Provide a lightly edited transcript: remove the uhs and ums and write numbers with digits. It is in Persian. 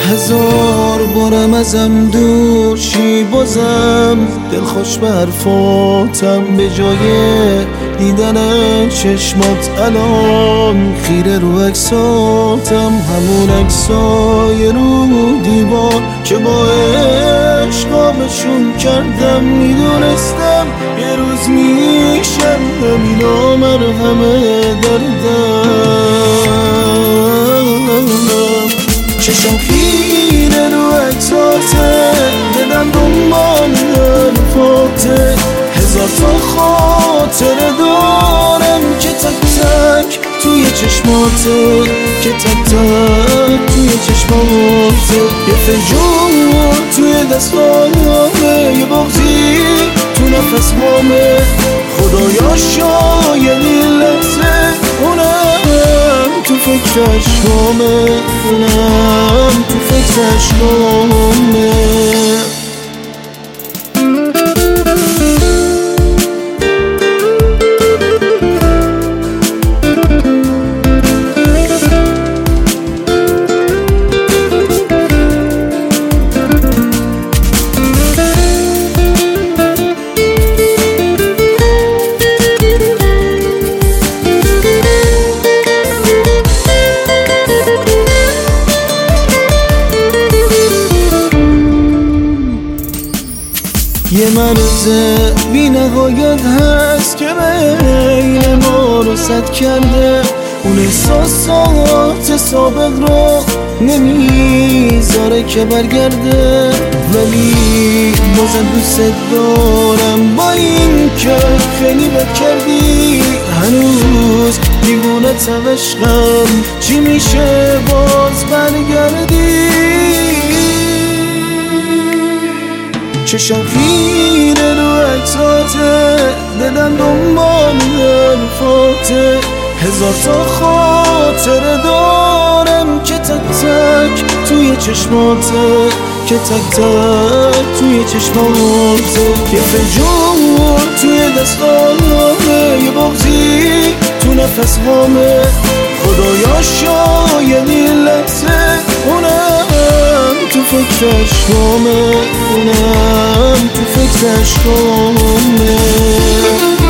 هزار بارم ازم دور شی بازم دلخوش به حرفاتم، به جای دیدن چشمات الان خیره رو عکساتم، همون عکسای رو دیوار که با عشق آبشون کردم. میدونستم یه روز میشم اینا مرهمه دردم. چشم خیره رو عکساته، دلم دنبال حرفاته، هزار تا خاطره دارم که تک تک توی چشماته، که تک تک توی چشماته. یه فنجون توی دستامه، یه بغضی تو نفس هامه، خدایا شاید این لحظه اونم تو فکرش گامه، اونم تو فکرش گامه. یه مرز بی نهایت هست که بین ما رو سد کرده، اون احساسات سابق رو نمیذاره که برگرده، ولی بازم دوست دارم با این که خیلی بد کردی. هنوز دیوونتم عشقم، چی میشه باز برگردی؟ چشم خیره رو عکساته، دلم دنبال حرفاته، هزار تا خاطره دارم که تک تک توی چشماته، که تک تک توی چشماته. یه فنجون توی دستامه، یه بغضی تو نفس هامه، خدایا شاید این لحظه اونم تو فکرش گامه، اونم تو فکرش گامه.